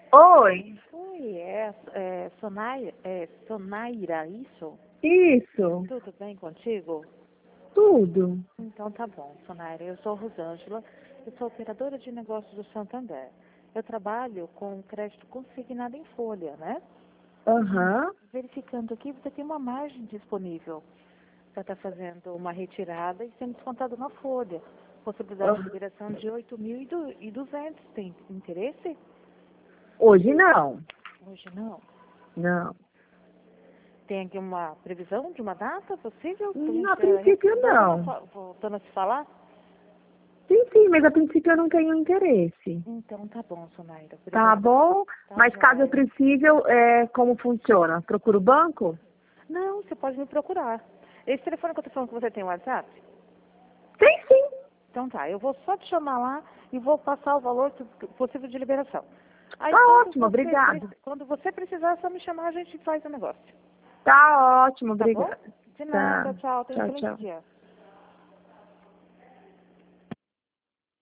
Oi, Oi, Sonaira, isso? isso, Tudo bem contigo? tudo. Então tá bom, Sonaira. Eu sou Rosângela, eu sou operadora de negócios do Santander. Eu trabalho com crédito consignado em folha, né? Aham. Verificando aqui, você tem uma margem disponível para estar fazendo uma retirada e sendo descontado na folha. Possibilidade de Aham. liberação de 8.200. Tem interesse? Hoje não. Hoje não. Não. Tem aqui uma previsão de uma data possível para a A gente princípio não. voltando a se falar? Sim, mas a princípio eu não tenho interesse. Então tá bom, Sonaira. Tá Obrigada. bom? Tá Mas caso eu joia. precise, como funciona? Procuro o banco? Não, você pode me procurar. Esse telefone que eu tô falando que você tem WhatsApp? Tem sim. Então tá, eu vou só te chamar lá e vou passar o valor possível de liberação. Aí Tá ótimo, obrigada. quando você precisar, é só me chamar, a gente faz o negócio. Tá ótimo, Tá bom? obrigada. De Tá. nada, tchau. Tenha um Tchau, excelente tchau. dia.